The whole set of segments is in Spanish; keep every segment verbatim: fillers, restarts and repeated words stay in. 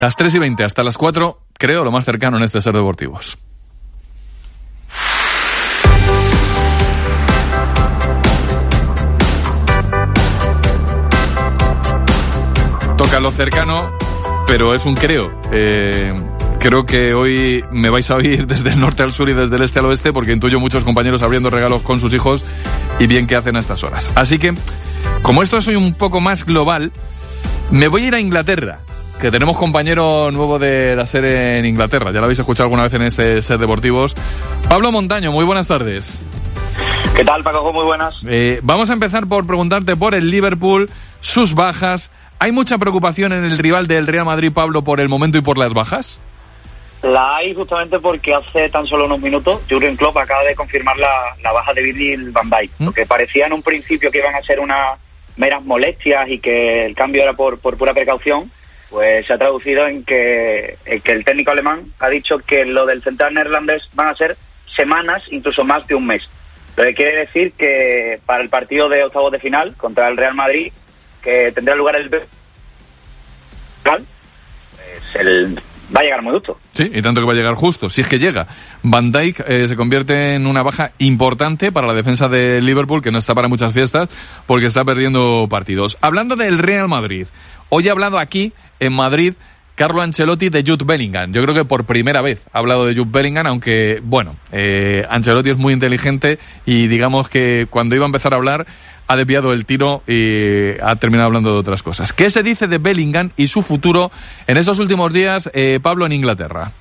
Las tres y veinte hasta las cuatro, creo, lo más cercano en este Ser Deportivos. Toca lo cercano, pero es un creo. Eh, creo que hoy me vais a oír desde el norte al sur y desde el este al oeste, porque intuyo muchos compañeros abriendo regalos con sus hijos y bien que hacen a estas horas. Así que, como esto soy un poco más global, me voy a ir a Inglaterra, que tenemos compañero nuevo de la serie en Inglaterra. Ya lo habéis escuchado alguna vez en este Ser Deportivos. Pablo Montaño, muy buenas tardes. ¿Qué tal, Paco? Muy buenas. Eh, vamos a empezar por preguntarte por el Liverpool, sus bajas. ¿Hay mucha preocupación en el rival del Real Madrid, Pablo, por el momento y por las bajas? La hay justamente porque hace tan solo unos minutos Jürgen Klopp acaba de confirmar la, la baja de Virgil van Dijk. ¿Mm? Lo que parecía en un principio que iban a ser unas meras molestias y que el cambio era por, por pura precaución, pues se ha traducido en que, en que el técnico alemán ha dicho que lo del central neerlandés van a ser semanas, incluso más de un mes. Lo que quiere decir que para el partido de octavos de final contra el Real Madrid, que tendrá lugar el pues el va a llegar muy justo. Sí, y tanto que va a llegar justo, si es que llega. Van Dijk eh, se convierte en una baja importante para la defensa de Liverpool, que no está para muchas fiestas, porque está perdiendo partidos. Hablando del Real Madrid, hoy ha hablado aquí, en Madrid, Carlo Ancelotti de Jude Bellingham. Yo creo que por primera vez ha hablado de Jude Bellingham, aunque, bueno, eh, Ancelotti es muy inteligente y digamos que cuando iba a empezar a hablar ha desviado el tiro y ha terminado hablando de otras cosas. ¿Qué se dice de Bellingham y su futuro en estos últimos días, eh, Pablo, en Inglaterra?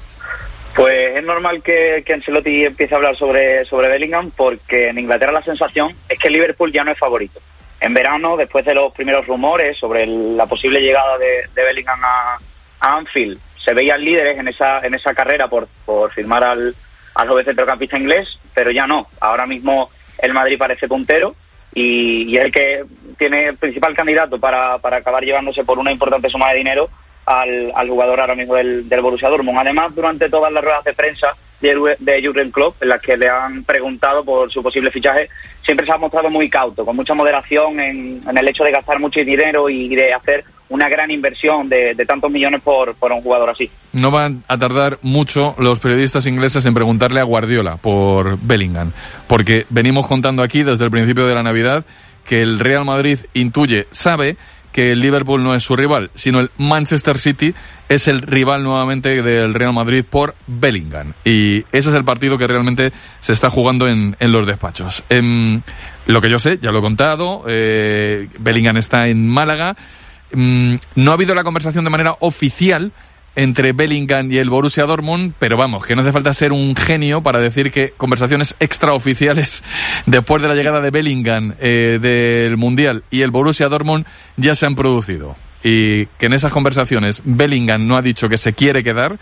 Pues es normal que, que Ancelotti empiece a hablar sobre, sobre Bellingham, porque en Inglaterra la sensación es que Liverpool ya no es favorito. En verano, después de los primeros rumores sobre el, la posible llegada de, de Bellingham a, a Anfield, se veían líderes en esa en esa carrera por, por firmar al, al joven centrocampista inglés, pero ya no. Ahora mismo el Madrid parece puntero y, y es el que tiene el principal candidato para, para acabar llevándose por una importante suma de dinero al, al jugador ahora mismo del, del Borussia Dortmund. Además, durante todas las ruedas de prensa de, de Jürgen Klopp, en las que le han preguntado por su posible fichaje, siempre se ha mostrado muy cauto, con mucha moderación en, en el hecho de gastar mucho dinero y de hacer una gran inversión de, de tantos millones por, por un jugador así. No van a tardar mucho los periodistas ingleses en preguntarle a Guardiola por Bellingham, porque venimos contando aquí desde el principio de la Navidad que el Real Madrid intuye, sabe que el Liverpool no es su rival, sino el Manchester City es el rival nuevamente del Real Madrid por Bellingham. Y ese es el partido que realmente se está jugando en, en los despachos. En, lo que yo sé, ya lo he contado, eh, Bellingham está en Málaga. Mm, no ha habido la conversación de manera oficial entre Bellingham y el Borussia Dortmund, pero vamos, que no hace falta ser un genio para decir que conversaciones extraoficiales después de la llegada de Bellingham eh, del Mundial y el Borussia Dortmund ya se han producido, y que en esas conversaciones Bellingham no ha dicho que se quiere quedar,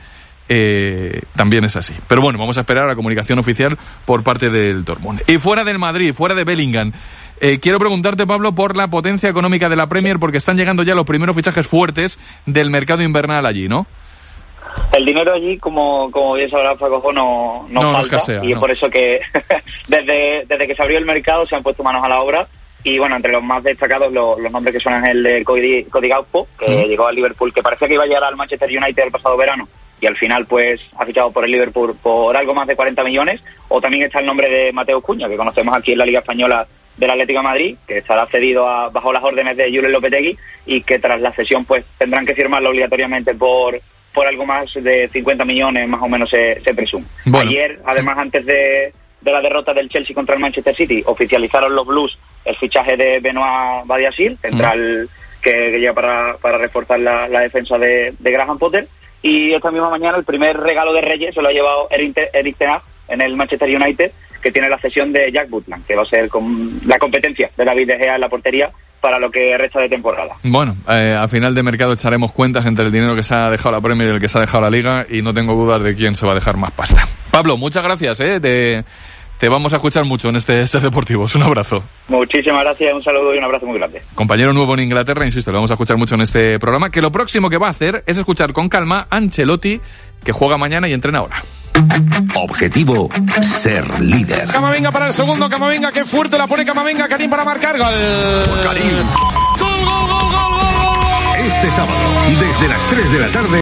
eh, también es así. Pero bueno, vamos a esperar a la comunicación oficial por parte del Dortmund. Y fuera del Madrid, fuera de Bellingham, Eh, quiero preguntarte, Pablo, por la potencia económica de la Premier, porque están llegando ya los primeros fichajes fuertes del mercado invernal allí, ¿no? El dinero allí, como como bien sabrás, Paco, no, no, no falta, no escasea, y es no. por eso que desde desde que se abrió el mercado se han puesto manos a la obra. Y bueno, entre los más destacados, los, los nombres que suenan es el de Cody, Cody Gakpo, que ¿Mm? llegó al Liverpool, que parecía que iba a llegar al Manchester United el pasado verano, y al final pues ha fichado por el Liverpool por algo más de cuarenta millones. O también está el nombre de Mateo Cunha, que conocemos aquí en la Liga Española del Atlético de Madrid, que estará cedido a, bajo las órdenes de Julen Lopetegui, y que tras la cesión pues tendrán que firmarlo obligatoriamente por por algo más de cincuenta millones, más o menos se, se presume. Bueno. Ayer, además, antes de, de la derrota del Chelsea contra el Manchester City, oficializaron los Blues el fichaje de Benoit Badiashile, central mm. que, que llega para, para reforzar la, la defensa de, de Graham Potter. Y esta misma mañana el primer regalo de Reyes se lo ha llevado Erik ten Hag en el Manchester United, que tiene la cesión de Jack Butland, que va a ser con la competencia de David De Gea en la portería para lo que resta de temporada. Bueno, eh, a final de mercado echaremos cuentas entre el dinero que se ha dejado la Premier y el que se ha dejado la Liga, y no tengo dudas de quién se va a dejar más pasta. Pablo, muchas gracias, ¿eh? Te, te vamos a escuchar mucho en este Ser Deportivos. Un abrazo. Muchísimas gracias, un saludo y un abrazo muy grande. Compañero nuevo en Inglaterra, insisto, lo vamos a escuchar mucho en este programa, que lo próximo que va a hacer es escuchar con calma a Ancelotti, que juega mañana y entrena ahora. Objetivo, ser líder. Camavinga para el segundo, Camavinga, qué fuerte la pone Camavinga, Karim para marcar, gol. Por Karim. Gol, gol, gol, gol, gol, gol. Este sábado, desde las tres de la tarde,